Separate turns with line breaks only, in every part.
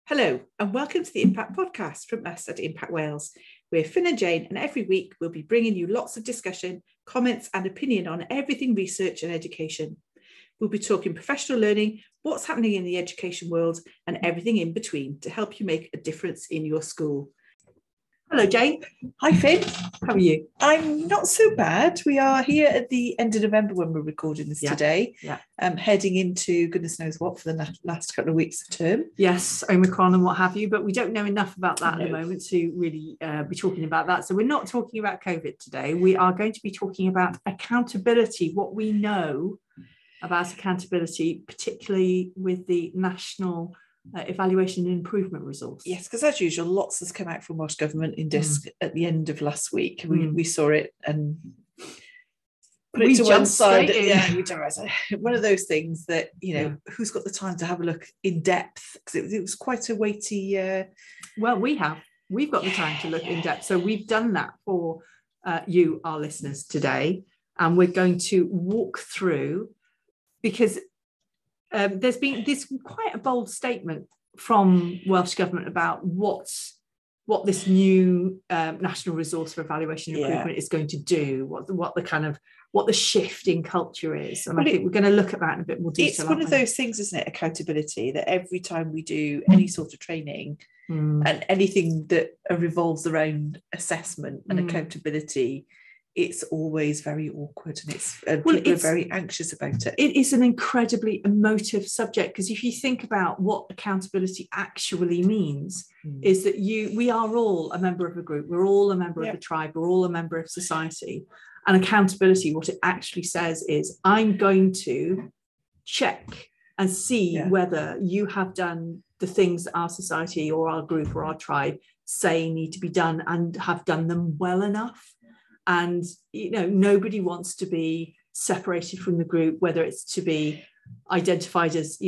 Hello and welcome to the Impact Podcast from us at Impact Wales. We're Finn and Jane, and every week we'll be bringing you lots of discussion, comments and opinion on everything research and education. We'll be talking professional learning, what's happening in the education world and everything in between to help you make a difference in your school. Hello Jane.
Hi Finn.
How are you?
I'm not so bad. We are here at the end of November when we're recording this today. Heading into goodness knows what for the last couple of weeks of term.
Yes, Omicron and what have you, but we don't know enough about that at the moment to really be talking about that. So we're not talking about COVID today. We are going to be talking about accountability, what we know about accountability, particularly with the National Evaluation and Improvement Resource.
Yes, because as usual, lots has come out from Welsh Government in DISC at the end of last week. We saw it and put it to one side. Yeah, we jumped right. One of those things that, who's got the time to have a look in depth? Because it was quite a weighty...
Well, we've got the time to look in depth. So we've done that for you, our listeners, today. And we're going to walk through, because there's been this quite a bold statement from Welsh Government about what this new National Resource for Evaluation and Improvement is going to do, what the shift in culture is. And I think we're going to look at that in a bit more detail.
It's one of those things, isn't it, accountability, that every time we do any sort of training and anything that revolves around assessment and accountability, it's always very awkward and people are very anxious about it.
It is an incredibly emotive subject, because if you think about what accountability actually means, is that we are all a member of a group, we're all a member of a tribe, we're all a member of society. And accountability, what it actually says is, I'm going to check and see whether you have done the things that our society or our group or our tribe say need to be done and have done them well enough. And, nobody wants to be separated from the group, whether it's to be identified as,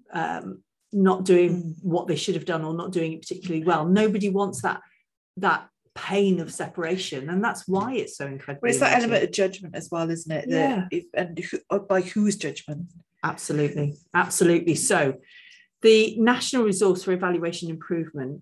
not doing what they should have done or not doing it particularly well. Nobody wants that pain of separation. And that's why it's so incredible.
Well, it's that element of judgment as well, isn't it? By whose judgment?
Absolutely. Absolutely. So the National Resource for Evaluation Improvement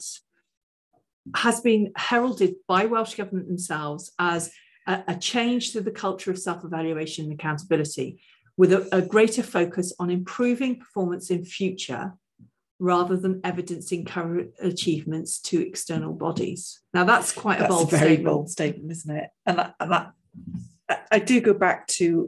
has been heralded by Welsh Government themselves as a change to the culture of self-evaluation and accountability, with a greater focus on improving performance in future rather than evidencing current achievements to external bodies. Now, that's quite a bold
very
statement.
Bold statement, isn't it? And I do go back to,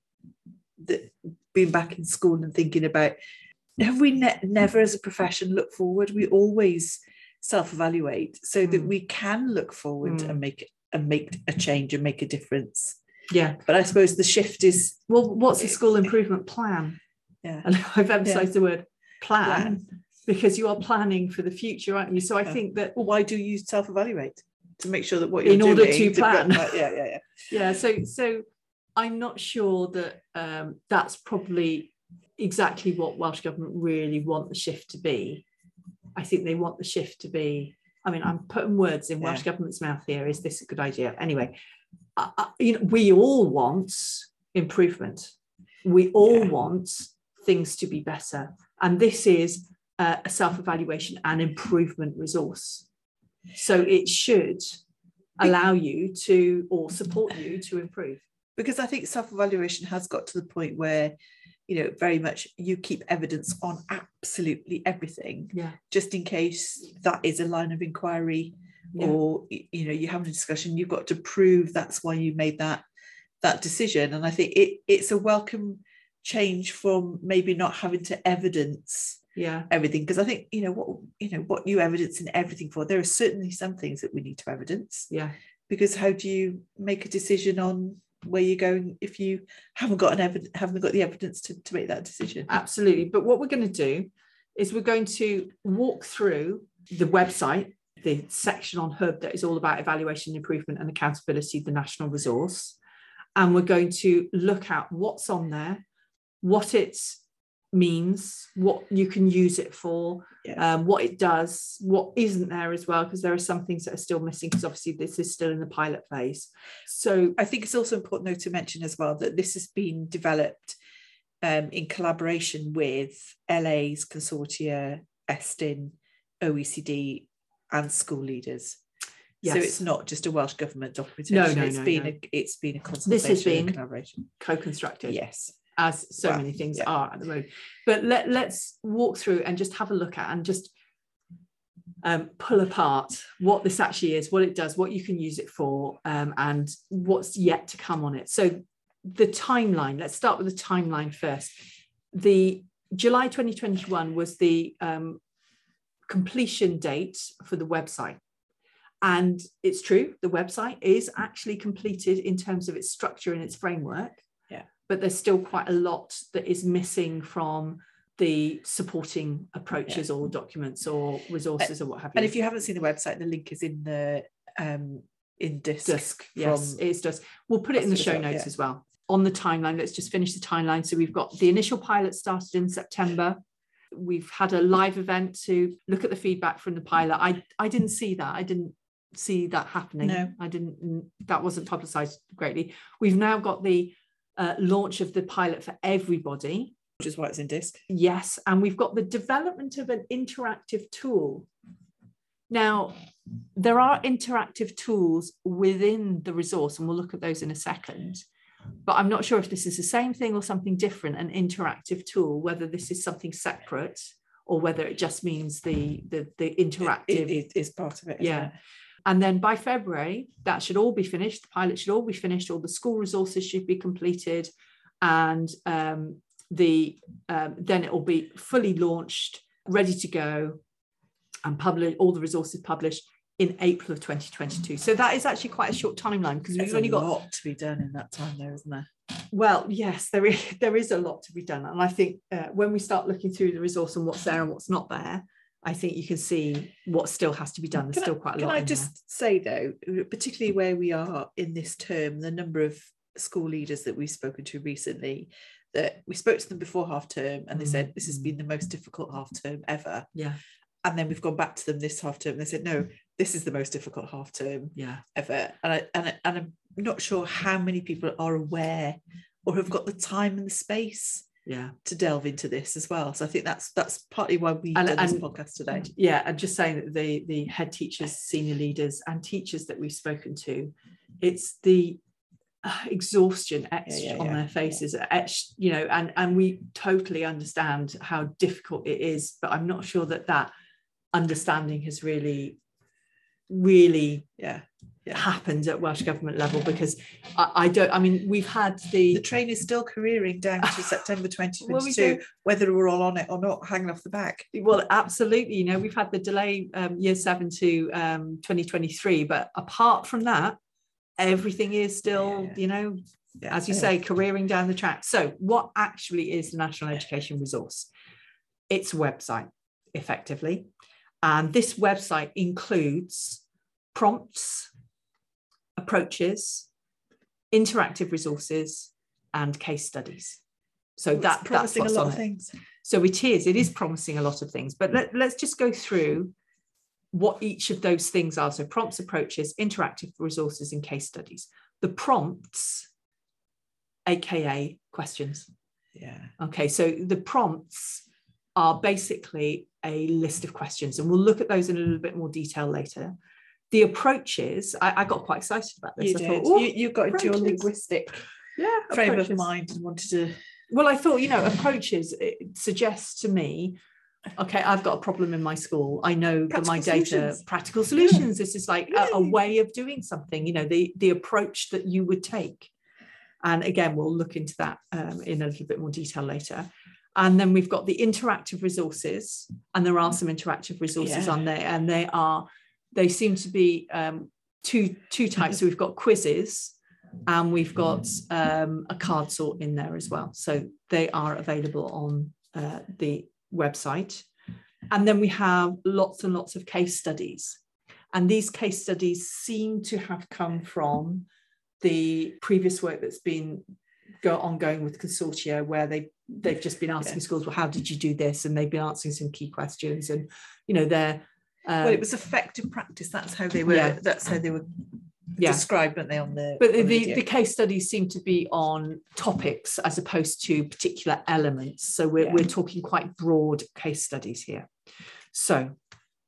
being back in school and thinking about, have we never as a profession look forward? We always self-evaluate so that we can look forward and make a change and make a difference.
Yeah.
But I suppose the shift is...
Well, what's a school improvement plan?
Yeah.
And I've emphasised the word plan because you are planning for the future, aren't you? So I think that...
Well, why do you self-evaluate? To make sure that what you're
doing...
In
order to plan.
Yeah,
so I'm not sure that that's probably exactly what Welsh Government really want the shift to be. I think they want the shift to be... I'm putting words in Welsh Government's mouth here. Is this a good idea? Anyway, we all want improvement. We all want things to be better. And this is a self-evaluation and improvement resource. So it should allow you to, or support you to improve.
Because I think self-evaluation has got to the point where, very much you keep evidence on absolutely everything, just in case that is a line of inquiry or, you have a discussion, you've got to prove that's why you made that decision. And I think it's a welcome change from maybe not having to evidence everything. Because I think, what you evidence in everything for, there are certainly some things that we need to evidence.
Yeah.
Because how do you make a decision on where you're going if you haven't got the evidence to make that decision?
Absolutely. But what we're going to do is we're going to walk through the website, the section on Hub that is all about evaluation, improvement and accountability, the National Resource. And we're going to look at what's on there, what it means, what you can use it for, what it does, what isn't there as well, because there are some things that are still missing, because obviously this is still in the pilot phase. So
I think it's also important though to mention as well that this has been developed in collaboration with LA's consortia, Estin, OECD and school leaders.
Yes.
So it's not just a Welsh Government documentation.
No,
it's been a consultation.
This has been
collaboration,
co-constructed.
Yes,
as so many things are at the moment. But let's walk through and just have a look at and just pull apart what this actually is, what it does, what you can use it for, and what's yet to come on it. So the timeline. Let's start with the timeline first. The July 2021 was the completion date for the website. And it's true, the website is actually completed in terms of its structure and its framework.
Yeah.
But there's still quite a lot that is missing from the supporting approaches or documents or resources or what have you.
And if you haven't seen the website, the link is in the in Disc.
Yes, it's Disc. We'll put it in the show notes as well. On the timeline, let's just finish the timeline. So we've got the initial pilot started in September. We've had a live event to look at the feedback from the pilot. I didn't see that. I didn't see that happening.
No,
that wasn't publicized greatly. We've now got the launch of the pilot for everybody,
which is why it's in Disc.
Yes, and we've got the development of an interactive tool. Now, there are interactive tools within the resource, and we'll look at those in a second. But I'm not sure if this is the same thing or something different, an interactive tool, whether this is something separate or whether it just means the interactive.
It is part of it.
Yeah.
It?
And then by February, that should all be finished. The pilot should all be finished. All the school resources should be completed. And then it will be fully launched, ready to go, and publish all the resources published in April of 2022. So that is actually quite a short timeline because we've only got a
lot to be done in that time there, isn't there?
Well, yes, there is a lot to be done. And I think when we start looking through the resource and what's there and what's not there, I think you can see what still has to be done. There's still quite a lot.
Can I just say though, particularly where we are in this term, the number of school leaders that we've spoken to recently, that we spoke to them before half term and they said this has been the most difficult half term ever.
Yeah.
And then we've gone back to them this half term and they said, no, this is the most difficult half term ever. And I'm not sure how many people are aware or have got the time and the space to delve into this as well. So I think that's partly why we've done this podcast today.
Yeah, and just saying that the head teachers, senior leaders and teachers that we've spoken to, it's the exhaustion etched on their faces, etched, and we totally understand how difficult it is, but I'm not sure that understanding has really happened at Welsh Government level, because we've had the
train is still careering down to September 2022, whether we're all on it or not, hanging off the back.
Well, absolutely. We've had the delay year 7 to 2023, but apart from that, everything is still, as you say, careering down the track. So what actually is the National Education Resource? It's a website, effectively. And this website includes prompts, approaches, interactive resources, and case studies. So that's what's
a lot
on
of things.
So it is promising a lot of things. But let's just go through what each of those things are. So prompts, approaches, interactive resources, and case studies. The prompts, aka questions.
Yeah.
Okay, so the prompts are basically a list of questions, and we'll look at those in a little bit more detail later. The approaches, I got quite excited about this.
You got into your linguistic frame of mind and wanted to.
Well, I thought, approaches, it suggests to me, okay, I've got a problem in my school. I know that my data, practical solutions. This is like a way of doing something, the approach that you would take. And again, we'll look into that in a little bit more detail later. And then we've got the interactive resources, and there are some interactive resources on there, and they seem to be two types. So we've got quizzes, and we've got a card sort in there as well. So they are available on the website. And then we have lots and lots of case studies. And these case studies seem to have come from the previous work that's been ongoing with consortia, where they've just been asking schools, well, how did you do this? And they've been answering some key questions, and they're
well, it was effective practice. That's how they were. That's how they were described, weren't they? On the
the case studies seem to be on topics as opposed to particular elements. So we're talking quite broad case studies here. So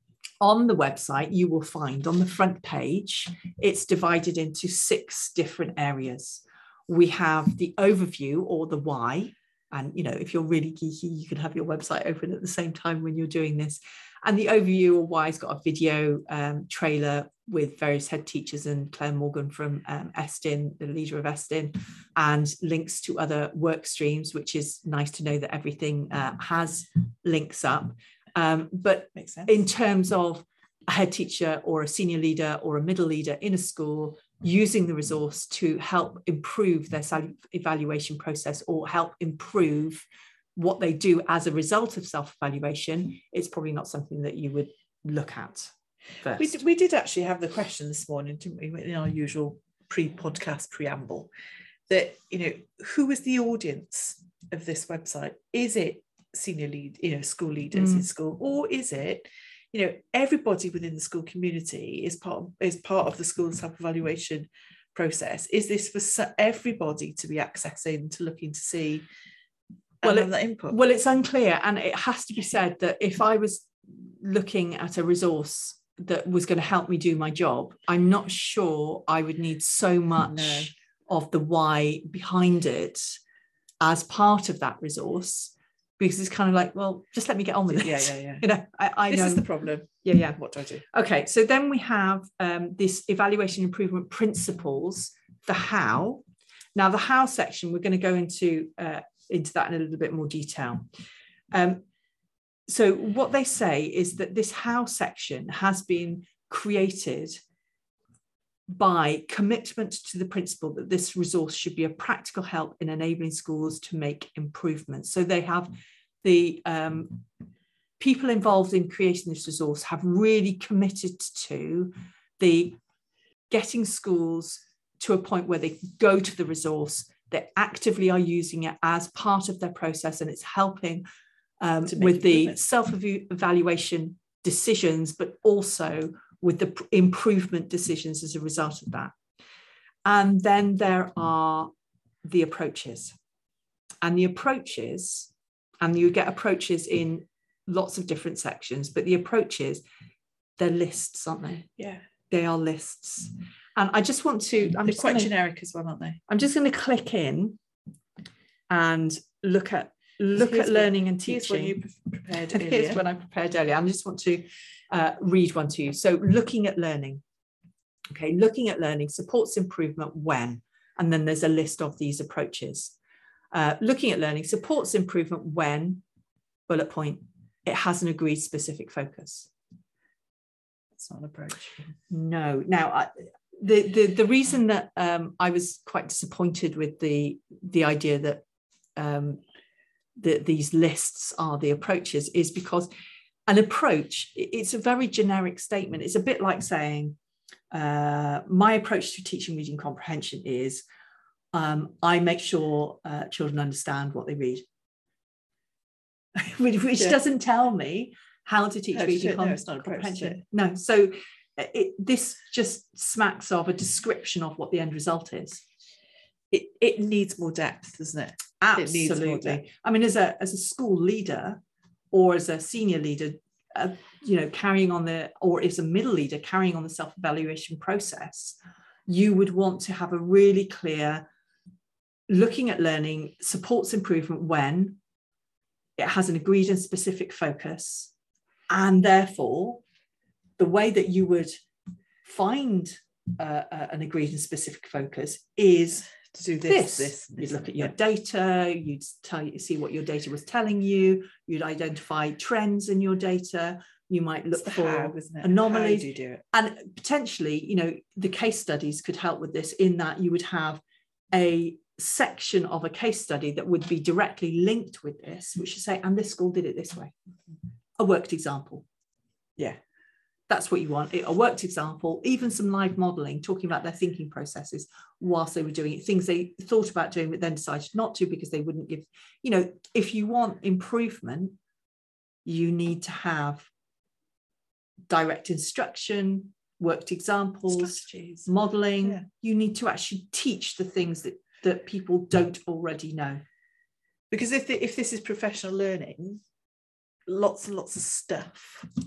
On the website, you will find on the front page, it's divided into 6 different areas. We have the overview, or the why. And, you know, if you're really geeky, you can have your website open at the same time when you're doing this. And the overview, or why, has got a video trailer with various head teachers and Claire Morgan from Estin, the leader of Estin, and links to other work streams, which is nice to know that everything has links up. But makes sense. In terms of a head teacher or a senior leader or a middle leader in a school using the resource to help improve their evaluation process or help improve what they do as a result of self-evaluation, it's probably not something that you would look at first.
We did actually have the question this morning, didn't we, in our usual pre-podcast preamble, that, you know, who is the audience of this website? Is it senior lead, you know, school leaders in school, or is it, you know, everybody within the school community is part of the school self-evaluation process? Is this for everybody to be accessing, to looking to see that input?
Well, it's unclear, and it has to be said that if I was looking at a resource that was going to help me do my job, I'm not sure I would need so much of the why behind it as part of that resource. Because it's kind of like, well, just let me get on with it.
Yeah.
You know, I
this
know.
is the problem.
Yeah.
What do I do?
Okay, so then we have this evaluation improvement principles, the how. Now, the how section, we're going to go into that in a little bit more detail. So what they say is that this how section has been created by commitment to the principle that this resource should be a practical help in enabling schools to make improvements. So they have the people involved in creating this resource have really committed to the getting schools to a point where they go to the resource, they actively are using it as part of their process, and it's helping with the self-evaluation decisions, but also with the improvement decisions as a result of that. And then there are the approaches. And the approaches, and you get approaches in lots of different sections, but the approaches, they're lists, aren't they?
Yeah.
They are lists. And I just want to...
They're quite generic as well, aren't they?
I'm just going to click in and look at learning and teaching.
Here's what you prepared earlier.
Here's what I prepared earlier. I just want to read one to you. So looking at learning. Okay, looking at learning supports improvement when, and then there's a list of these approaches. Looking at learning supports improvement when, bullet point, it has an agreed specific focus.
That's not an approach.
No. Now, the reason that I was quite disappointed with the idea that these lists are the approaches is because an approach, it's a very generic statement. It's a bit like saying, my approach to teaching reading comprehension is I make sure children understand what they read, which doesn't tell me how to teach reading comprehension. No, so this just smacks of a description of what the end result is.
It needs more depth, doesn't it?
Absolutely.
It needs more depth.
I mean, as a school leader or as a senior leader, you know, carrying on or as a middle leader carrying on the self-evaluation process, you would want to have a really clear looking at learning supports improvement when it has an agreed and specific focus, and therefore the way that you would find an agreed and specific focus is to do this. You'd look at your data, you'd see what your data was telling you, you'd identify trends in your data, you might look for anomalies.
How do you do it?
And potentially, you know, the case studies could help with this, in that you would have a section of a case study that would be directly linked with this, which should say, and this school did it this way. A worked example.
Yeah.
That's what you want, a worked example, even some live modelling, talking about their thinking processes whilst they were doing it, things they thought about doing but then decided not to because they wouldn't give, you know, if you want improvement, you need to have direct instruction, worked examples, strategies, modelling. Yeah. You need to actually teach the things that people don't already know.
Because if this is professional learning, lots and lots of stuff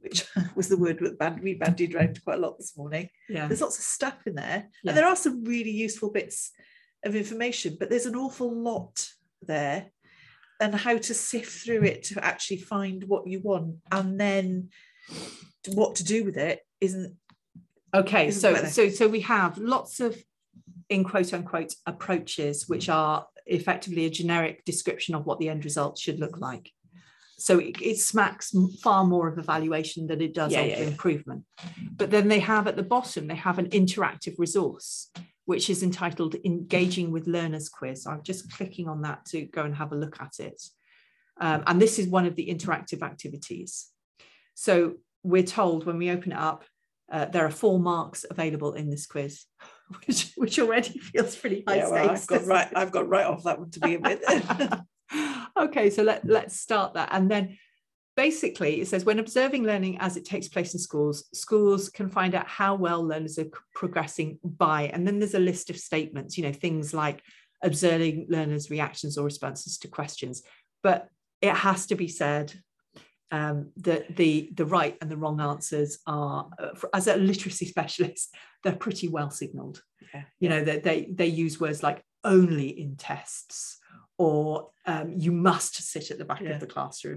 which was the word that we bandied around quite a lot this morning.
Yeah.
There's lots of stuff in there. Yeah. And there are some really useful bits of information, but there's an awful lot there, and how to sift through it to actually find what you want, and then what to do with it isn't.
Okay, so we have lots of, in quote unquote, approaches, which are effectively a generic description of what the end result should look like. So it smacks far more of evaluation than it does of improvement. But then they have at the bottom, they have an interactive resource, which is entitled Engaging with Learners Quiz. I'm just clicking on that to go and have a look at it. And this is one of the interactive activities. So we're told when we open it up, there are 4 marks available in this quiz, which already feels pretty high stakes.
Well, I've got right off that one to begin with.
Okay, so let's start that. And then basically it says, when observing learning as it takes place in schools, schools can find out how well learners are progressing by, and then there's a list of statements, things like observing learners' reactions or responses to questions. But it has to be said that the right and the wrong answers are, as a literacy specialist, they're pretty well signalled. They use words like only in tests, or you must sit at the back of the classroom.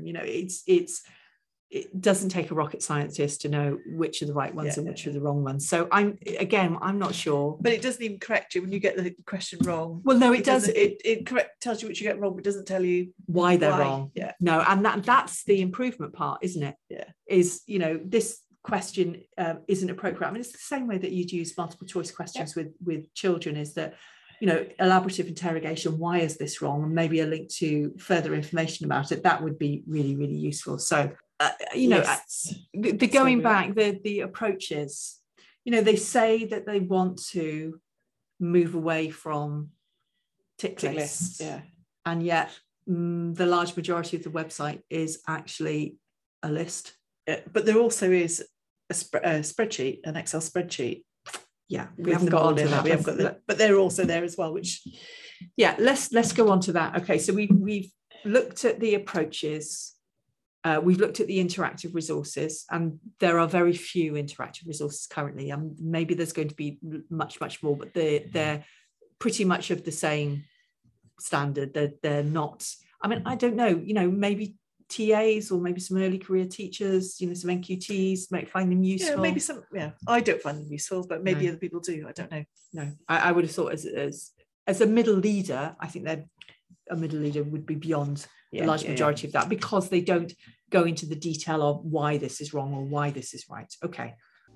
It doesn't take a rocket scientist to know which are the right ones and which are the wrong ones. So I'm not sure.
But it doesn't even correct you when you get the question wrong.
Well, no, it does.
It tells you what you get wrong, but doesn't tell you
why they're wrong.
Yeah.
No, and that's the improvement part, isn't it?
Yeah.
Is, this question isn't appropriate. I mean, it's the same way that you'd use multiple choice questions with children, is that, elaborative interrogation, why is this wrong? And maybe a link to further information about it. That would be really, really useful. So, the going back, the approaches, they say that they want to move away from tick lists.
Yeah.
And yet the large majority of the website is actually a list.
Yeah, but there also is a spreadsheet, an Excel spreadsheet.
Yeah, we haven't got onto that.
We haven't got but they're also there as well. Which,
let's go on to that. Okay, so we've looked at the approaches. We've looked at the interactive resources, and there are very few interactive resources currently. Maybe there's going to be much more, but they're pretty much of the same standard. They're not. I mean, I don't know. Maybe TAs or maybe some early career teachers, some NQTs might find them useful.
Yeah, maybe some. Yeah, I don't find them useful, but maybe other people do. I don't know.
No, I would have thought as a middle leader, I think that a middle leader would be beyond the large majority of that, because they don't go into the detail of why this is wrong or why this is right. Okay.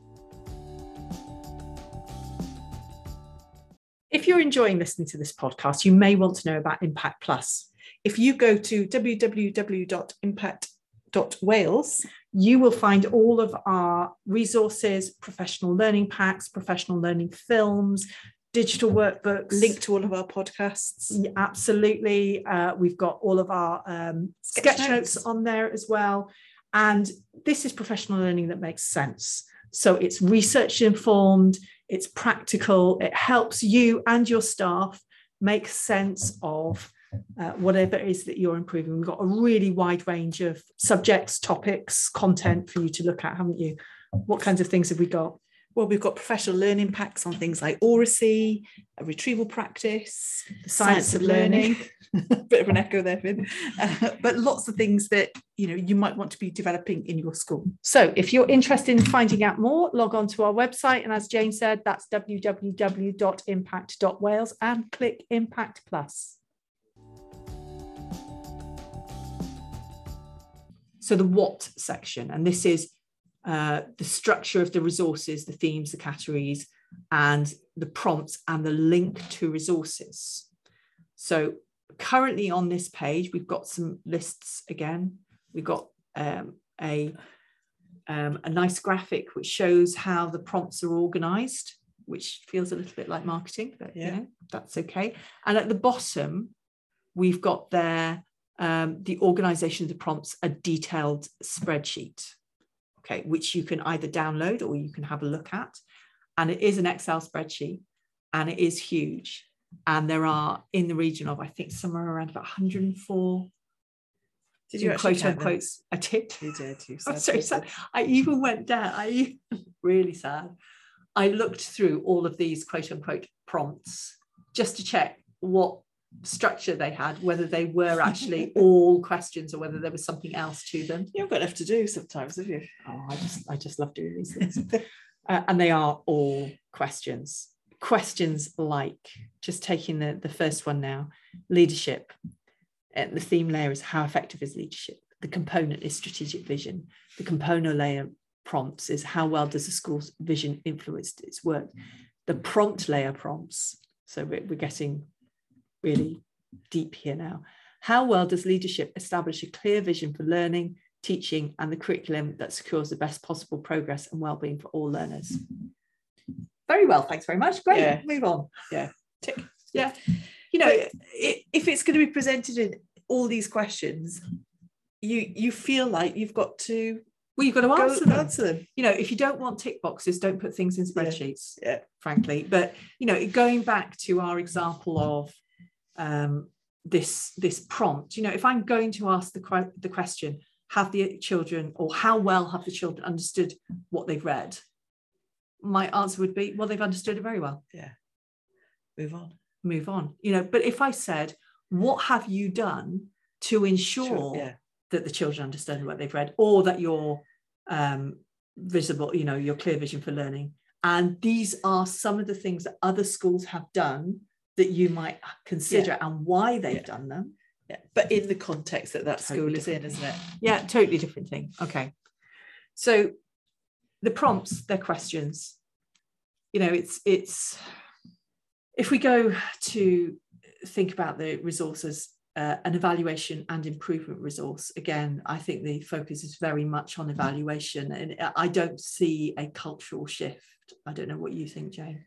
If you're enjoying listening to this podcast, you may want to know about Impact Plus. If you go to www.impact.wales, you will find all of our resources, professional learning packs, professional learning films, digital workbooks.
Link to all of our podcasts.
Yeah, absolutely. We've got all of our sketch notes on there as well. And this is professional learning that makes sense. So it's research informed, it's practical, it helps you and your staff make sense of whatever it is that you're improving. We've got a really wide range of subjects, topics, content for you to look at, haven't you? What kinds of things have we got?
Well, we've got professional learning packs on things like oracy, retrieval practice,
the science of learning.
Bit of an echo there, Finn. But lots of things that you might want to be developing in your school.
So if you're interested in finding out more, log on to our website. And as Jane said, that's www.impact.wales, and click Impact Plus. So the what section, and this is the structure of the resources, the themes, the categories, and the prompts and the link to resources. So currently on this page, we've got some lists again. We've got a nice graphic which shows how the prompts are organized, which feels a little bit like marketing, but that's okay. And at the bottom, we've got there the organization of the prompts, a detailed spreadsheet. Okay, which you can either download or you can have a look at. And it is an Excel spreadsheet, and it is huge. And there are in the region of, I think, somewhere around about 104
Did you
quote unquote? I did.
You did.
I'm so sad. I even went down. Really sad. I looked through all of these quote unquote prompts just to check what structure they had, whether they were actually all questions or whether there was something else to them.
You haven't got enough to do sometimes, have you?
Oh, I just love doing these things. And they are all questions. Questions like, just taking the first one now, leadership. The theme layer is how effective is leadership? The component is strategic vision. The component layer prompts is how well does the school's vision influence its work? The prompt layer prompts, so we're getting really deep here now. How well does leadership establish a clear vision for learning, teaching, and the curriculum that secures the best possible progress and well-being for all learners? Very well, thanks very much. Great, yeah. Move on.
Yeah, tick.
Yeah.
You know, if it's going to be presented in all these questions, you feel like you've got to...
Well, you've got to answer them. You know, if you don't want tick boxes, don't put things in spreadsheets, frankly. But, you know, going back to our example of this prompt, you know, if I'm going to ask the question, have the children, or how well have the children understood what they've read? My answer would be, well, they've understood it very well.
Yeah. Move on.
You know, but if I said, what have you done to ensure that the children understand what they've read, or that you're visible, you know, your clear vision for learning. And these are some of the things that other schools have done that you might consider and why they've done them.
Yeah. But in the context that school is in, isn't it?
Yeah, totally different thing. Okay. So the prompts, they're questions. You know, it's if we go to think about the resources, an evaluation and improvement resource, again, I think the focus is very much on evaluation, and I don't see a cultural shift. I don't know what you think, Jane.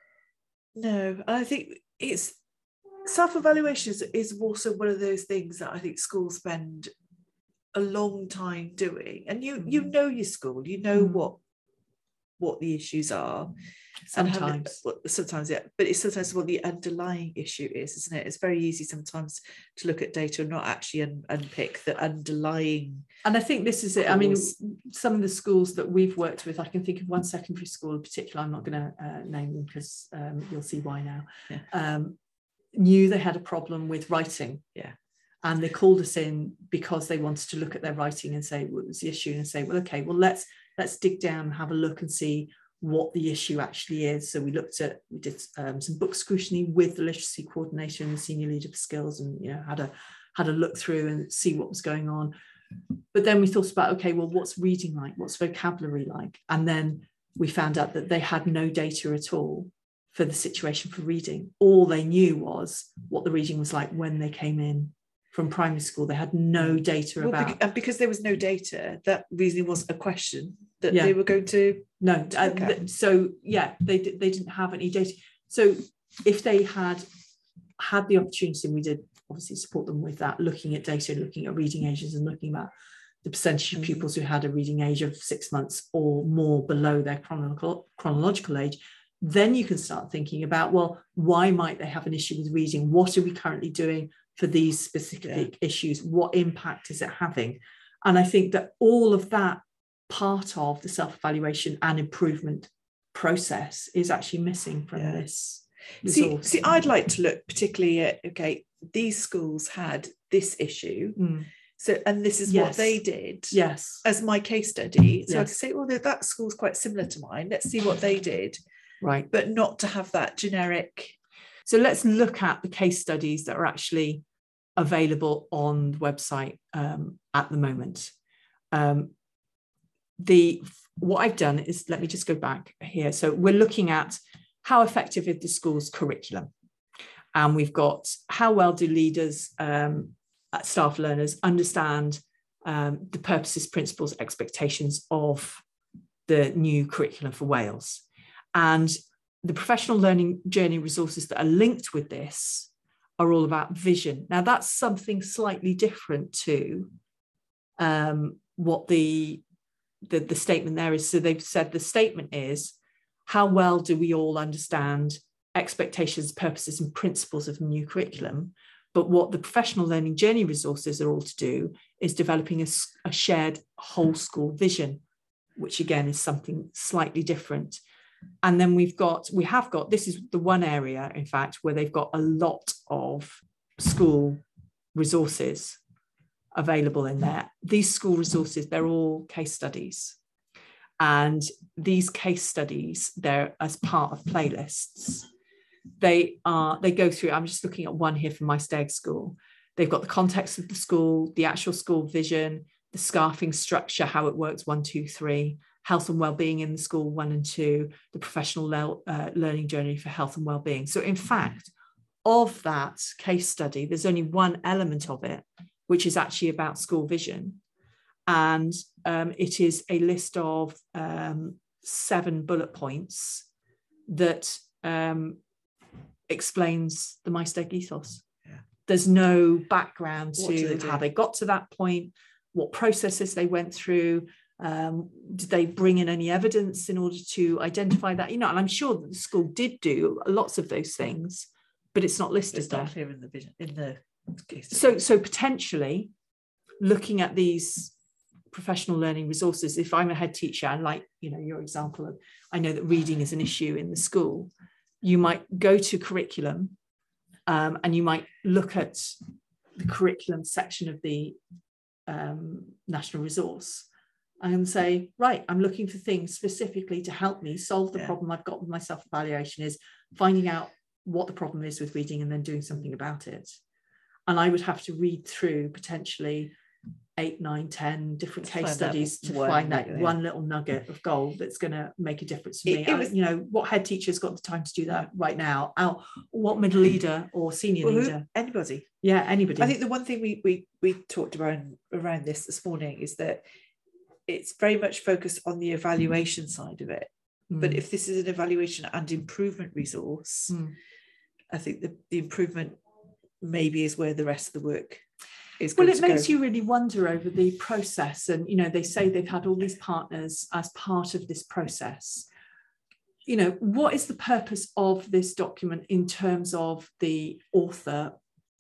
No, I think it's self-evaluation is also one of those things that I think schools spend a long time doing, and you know your school, you know what the issues are.
Sometimes,
but it's sometimes what the underlying issue is, isn't it? It's very easy sometimes to look at data and not actually unpick the underlying.
And I think this is it. I mean, some of the schools that we've worked with, I can think of one secondary school in particular, I'm not going to name them because you'll see why now, knew they had a problem with writing.
Yeah.
And they called us in because they wanted to look at their writing and say, what was the issue? And say, well, okay, well, let's dig down and have a look and see what the issue actually is. So we did some book scrutiny with the literacy coordinator and the senior leader for skills, and you know, had a look through and see what was going on. But then we thought about, okay, well, what's reading like? What's vocabulary like? And then we found out that they had no data at all for the situation for reading. All they knew was what the reading was like when they came in from primary school. They had no data about.
And because there was no data, that reasoning was a question that they were going to.
No, they didn't have any data. So if they had the opportunity, and we did obviously support them with that, looking at data, looking at reading ages, and looking at the percentage of pupils who had a reading age of 6 months or more below their chronological age, then you can start thinking about, well, why might they have an issue with reading? What are we currently doing for these specific issues? What impact is it having? And I think that all of that part of the self-evaluation and improvement process is actually missing from this resource.
See, I'd like to look particularly at, okay, these schools had this issue. So, and this is what they did as my case study. So I could say, well, that school's quite similar to mine. Let's see what they did.
Right.
But not to have that generic.
So let's look at the case studies that are actually available on the website at the moment. What I've done is, let me just go back here. So we're looking at how effective is the school's curriculum. And we've got how well do leaders, staff learners understand the purposes, principles, expectations of the new curriculum for Wales. And the professional learning journey resources that are linked with this are all about vision. Now, that's something slightly different to what the statement there is. So they've said the statement is, how well do we all understand expectations, purposes, and principles of the new curriculum? But what the professional learning journey resources are all to do is developing a shared whole school vision, which again is something slightly different. And then we have got, this is the one area, in fact, where they've got a lot of school resources available in there. These school resources, they're all case studies. And these case studies, they're as part of playlists. They go through, I'm just looking at one here from my Steg school. They've got the context of the school, the actual school vision, the scarfing structure, how it works, 1, 2, 3, health and well-being in the school, 1 and 2, the professional learning journey for health and well-being. So in fact, of that case study, there's only one element of it, which is actually about school vision. And it is a list of 7 bullet points that explains the MySteg ethos. Yeah. There's no background to how they got to that point, what processes they went through. Did they bring in any evidence in order to identify that? And I'm sure that the school did do lots of those things, but it's not listed.
It's not clear in the vision, in the case.
So potentially looking at these professional learning resources, if I'm a head teacher, and like your example of, I know that reading is an issue in the school, you might go to curriculum and you might look at the curriculum section of the national resource and say, right, I'm looking for things specifically to help me solve the problem I've got with my self-evaluation, is finding out what the problem is with reading and then doing something about it. And I would have to read through potentially 8, 9, 10 different case studies to find that one little nugget of gold that's going to make a difference for me. What head teacher's got the time to do that right now? What middle leader or senior leader?
Anybody.
Yeah, anybody.
I think the one thing we talked about around this morning is that it's very much focused on the evaluation side of it. But if this is an evaluation and improvement resource, I think the improvement maybe is where the rest of the work is going to go.
Well, it makes you really wonder over the process. And, they say they've had all these partners as part of this process. What is the purpose of this document in terms of the author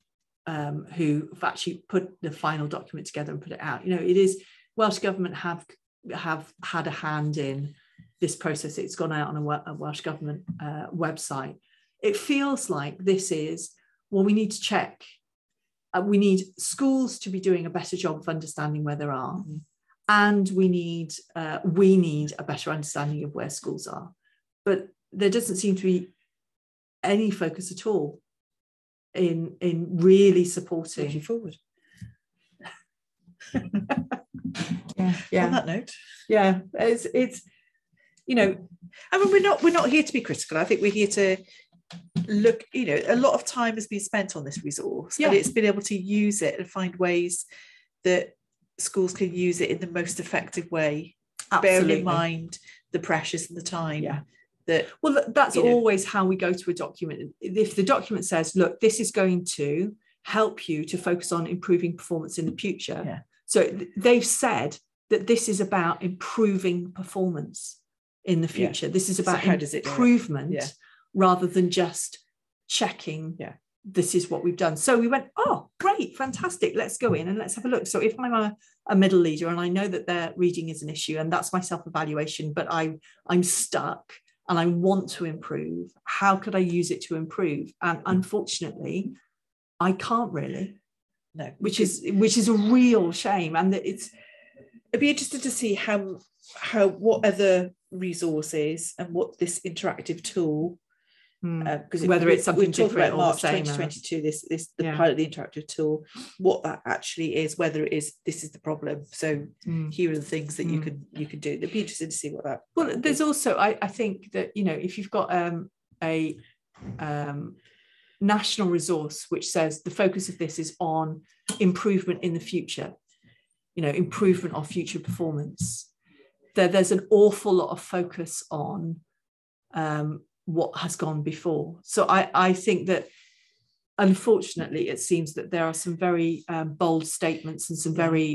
who have actually put the final document together and put it out? It is, Welsh Government have had a hand in this process. It's gone out on a Welsh Government website. It feels like this is, well, we need to check. We need schools to be doing a better job of understanding where they are. And we need a better understanding of where schools are. But there doesn't seem to be any focus at all in really supporting.
Looking forward.
Yeah.
On that note.
Yeah. It's
I mean, we're not here to be critical. I think we're here to look, a lot of time has been spent on this resource, and it's been able to use it and find ways that schools can use it in the most effective way, bearing in mind the pressures and the time.
That's always how we go to a document. If the document says, look, this is going to help you to focus on improving performance in the future. So they've said that this is about improving performance in the future. This is about improvement rather than just checking this is what we've done. So we went, oh, great, fantastic. Let's go in and let's have a look. So if I'm a middle leader and I know that their reading is an issue and that's my self-evaluation, but I'm stuck and I want to improve, how could I use it to improve? And unfortunately, I can't really.
No,
which is a real shame. And it'd
be interesting to see how what other resources and what this interactive tool,
because whether it's something different or
March
the same
2022, the pilot, the interactive tool, what that actually is, whether it is this is the problem. So here are the things that you can do. It'd be interesting to see what that.
Well, there's also I think that if you've got a national resource which says the focus of this is on improvement in the future, improvement of future performance, there's an awful lot of focus on what has gone before. So I think that unfortunately it seems that there are some very bold statements and some very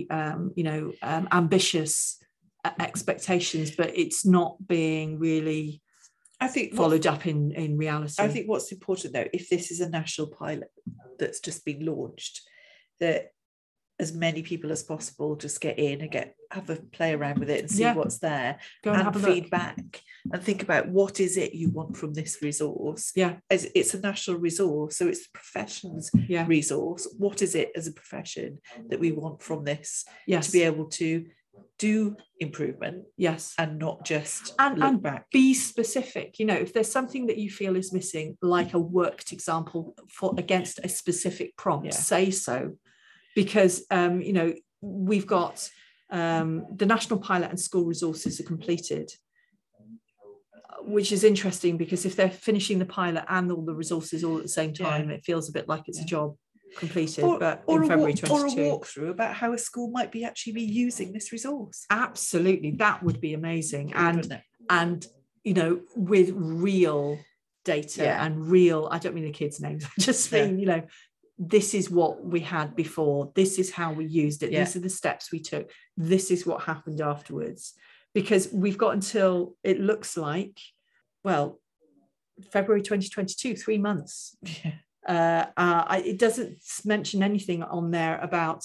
ambitious expectations, but it's not being really followed up in reality.
I think what's important though, if this is a national pilot that's just been launched, that as many people as possible just get in and have a play around with it and see what's there.
Go and have a
feedback and think about what is it you want from this resource. As it's a national resource, so it's the profession's resource. What is it as a profession that we want from this to be able to do improvement, and not just look back.
Be specific. If there's something that you feel is missing, like a worked example against a specific prompt, say so. Because we've got the national pilot and school resources are completed, which is interesting, because if they're finishing the pilot and all the resources all at the same time, it feels a bit like it's a job completed. But in February 22,
or a walkthrough about how a school might actually be using this resource.
Absolutely, that would be amazing. And with real data and real, I don't mean the kids' names, I just mean this is what we had before, this is how we used it, these are the steps we took, this is what happened afterwards. Because we've got until, it looks like, February 2022, 3 months. It doesn't mention anything on there about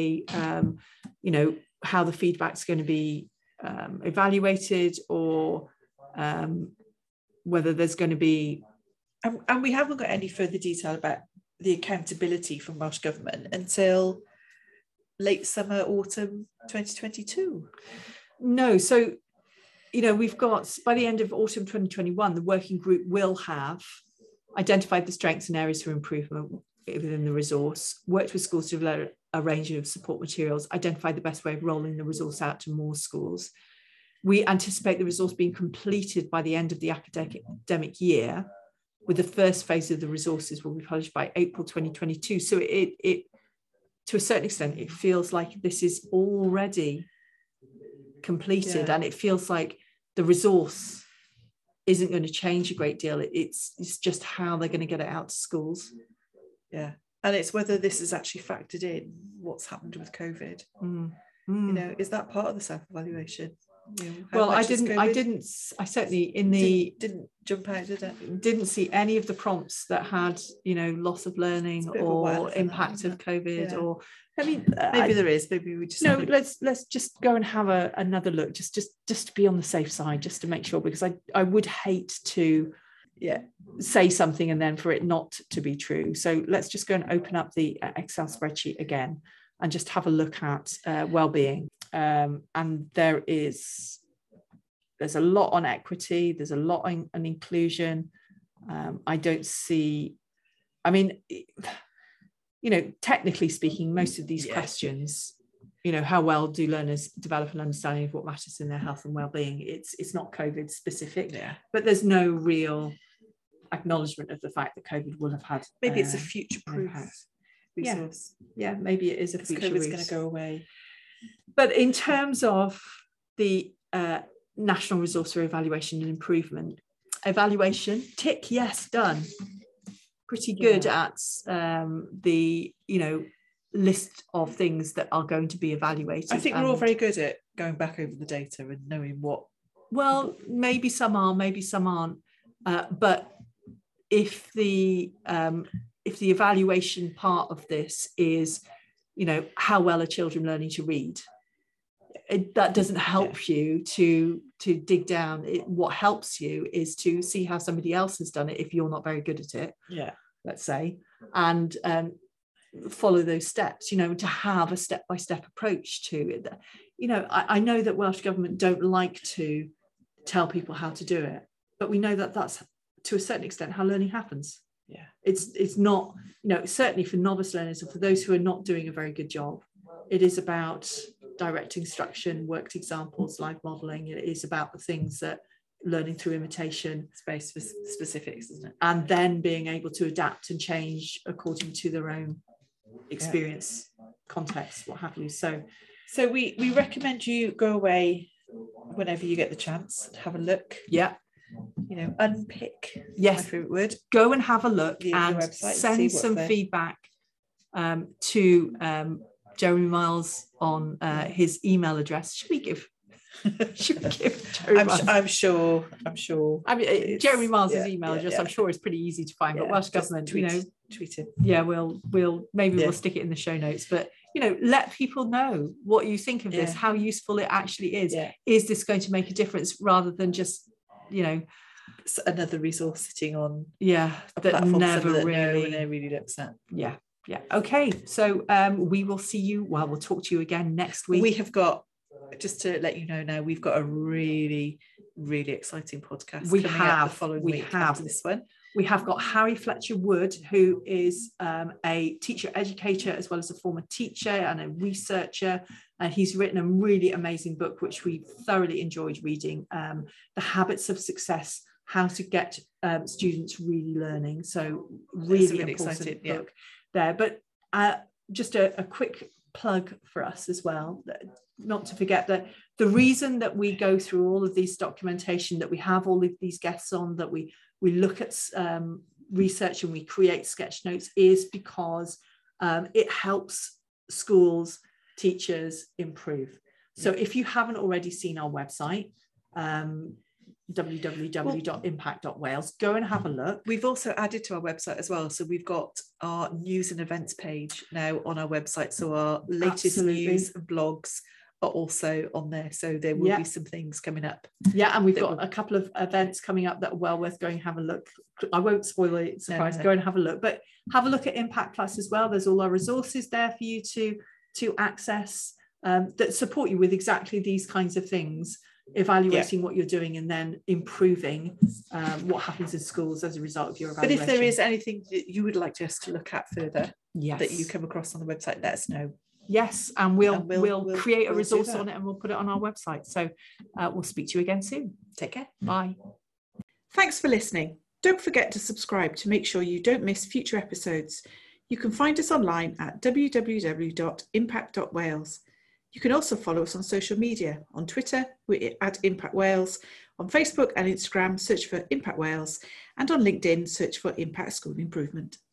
how the feedback's going to be evaluated, or whether there's going to be,
and we haven't got any further detail about the accountability from Welsh Government until late summer, autumn 2022.
No, so we've got, by the end of autumn 2021, the working group will have identified the strengths and areas for improvement within the resource, worked with schools to develop a range of support materials, identified the best way of rolling the resource out to more schools. We anticipate the resource being completed by the end of the academic year, with the first phase of the resources will be published by April 2022. So it to a certain extent, it feels like this is already completed, and it feels like the resource isn't going to change a great deal. It's just how they're going to get it out to schools.
And it's whether this is actually factored in what's happened with COVID. Is that part of the self-evaluation?
I certainly
didn't jump out, did it?
Didn't see any of the prompts that had loss of learning or impact of COVID, or
maybe there is, maybe we just
let's just go and have another look, just to be on the safe side, just to make sure, because I would hate to say something and then for it not to be true. So let's just go and open up the Excel spreadsheet again and just have a look at well-being. And there's a lot on equity, there's a lot on inclusion. I don't see, technically speaking, most of these questions, how well do learners develop an understanding of what matters in their health and well-being? It's not COVID specific, but there's no real acknowledgement of the fact that COVID will have had.
Maybe it's a future-proof resource.
Maybe it is a future.
COVID's going to go away.
But in terms of the National Resource for Evaluation and Improvement, evaluation, tick, yes, done. Pretty good at the list of things that are going to be evaluated.
I think we're all very good at going back over the data and knowing what.
Well, maybe some are, maybe some aren't. But if the evaluation part of this is, how well are children learning to read, that doesn't help you to dig down. What helps you is to see how somebody else has done it if you're not very good at it, let's say, and follow those steps, to have a step-by-step approach to it. I know that Welsh Government don't like to tell people how to do it, but we know that that's to a certain extent how learning happens. It's not, certainly for novice learners or for those who are not doing a very good job, it is about direct instruction, worked examples, live modelling. It is about the things that learning through imitation,
space for specifics, isn't it?
And then being able to adapt and change according to their own experience, context, what have you. So
we recommend you go away whenever you get the chance and have a look. Unpick.
Yes,
my favorite word.
Go and have a look and send some feedback to Jeremy Miles on his email address. Should we give Jeremy Miles?
I'm sure.
Jeremy Miles' email address, I'm sure, is pretty easy to find. But Welsh Government,
tweet him.
Yeah, we'll stick it in the show notes. But let people know what you think of this, how useful it actually is. Is this going to make a difference, rather than just,
another resource sitting on
that never
really looks at.
Okay, so we will see you, we'll talk to you again next week.
We have got, just to let you know now, we've got a really, really exciting podcast coming out the following week after this one.
We have got Harry Fletcher Wood, who is a teacher educator as well as a former teacher and a researcher, and he's written a really amazing book which we thoroughly enjoyed reading, The Habits of Success: How to Get Students Really Learning. So really important book there. But just a quick plug for us as well, not to forget that the reason that we go through all of these documentation, that we have all of these guests on, that we look at research and we create sketch notes, is because it helps schools, teachers improve. So if you haven't already seen our website, www.impact.wales, go and have a look.
We've also added to our website as well, so we've got our news and events page now on our website, so our latest news and blogs are also on there, so there will be some things coming up.
And we've got a couple of events coming up that are well worth going have a look. I won't spoil it, surprise. Go and have a look, but have a look at Impact Plus as well. There's all our resources there for you to access that support you with exactly these kinds of things, evaluating what you're doing and then improving what happens in schools as a result of your evaluation.
But if there is anything that you would like us to look at further that you come across on the website, let us know.
Yes, and we'll create a resource on it and we'll put it on our website. So we'll speak to you again soon.
Take care.
Bye.
Thanks for listening. Don't forget to subscribe to make sure you don't miss future episodes. You can find us online at www.impact.wales. You can also follow us on social media. On Twitter, we're at Impact Wales. On Facebook and Instagram, search for Impact Wales. And on LinkedIn, search for Impact School Improvement.